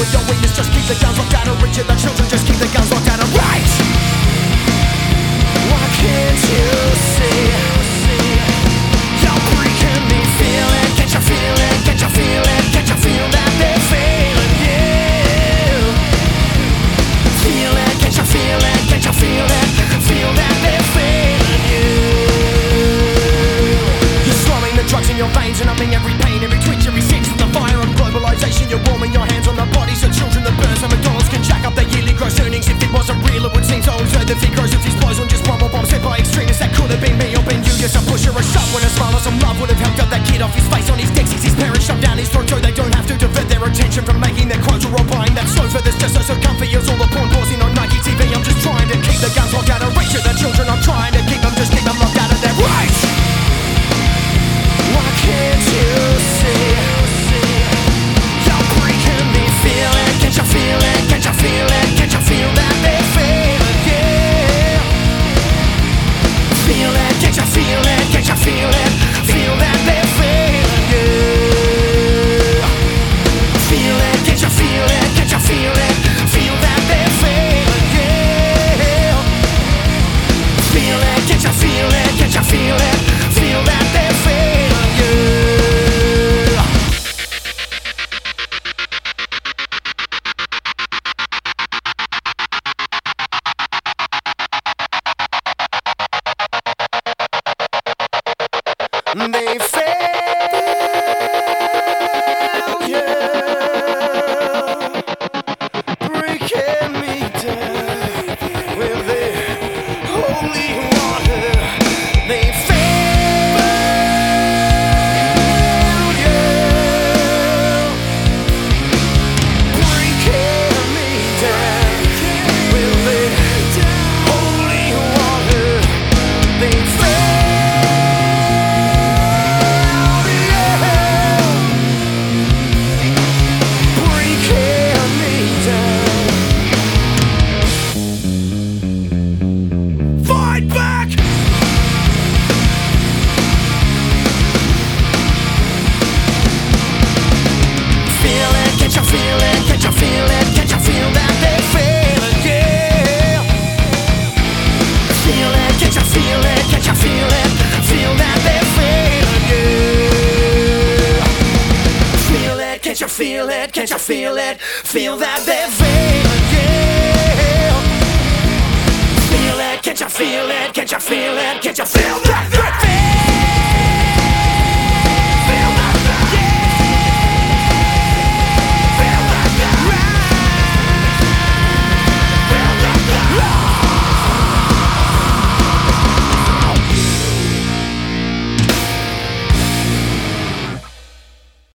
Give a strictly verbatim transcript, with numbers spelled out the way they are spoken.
with your weakness. Just keep the guns locked out of reach of the children. Just keep the guns locked out of reach. Why can't you see? You're breaking me, feel it. Can't you feel it? Can't you feel it? Can't you feel that they're feeling you? Feel it, can't you feel it? Can't you feel it? Feel that they're feeling you. You're slowing the drugs in your veins and numbing every pain, every twitch, every sense of the fire of globalization. You're warming your hands on the bodies of children that burn so McDonald's can jack up their yearly gross earnings. If it wasn't real, it would seem so absurd. The fee grows if these blows on just bubble bombs set by extremists. That could have been me or been you. Just a push or a shove when a smile or some love would have helped up that kid off his face on his decks. His parents shoved down his throat so they don't have to divert their attention from making their quotes or buying that sofa that's just so so comfy. It's all the porn pausing on Nike T V. I'm just trying to keep the guns locked out of reach of the children. I'm trying to keep them, just keep them locked out of their reach. Why can't you see? You're breaking me, feel it. Can't you feel it? Can't you feel it? Can't you feel that they're feeling you? Feel it, can't you feel it? Can't you feel it? Feel that they're feeling you. Feel it, can't you feel it? Can't you feel it? Feel that they're feeling you. Feel it, can't you feel it? Can't you feel it? Feel that they're feeling you. They fail you, breaking me down with their holy water. They fail you, breaking me down with their holy water. They fail. Can't you feel it? Can't you feel it? Feel that they're feeling you. Feel it? Can't you feel it? Can't you feel it? Can't you feel that they're feeling you?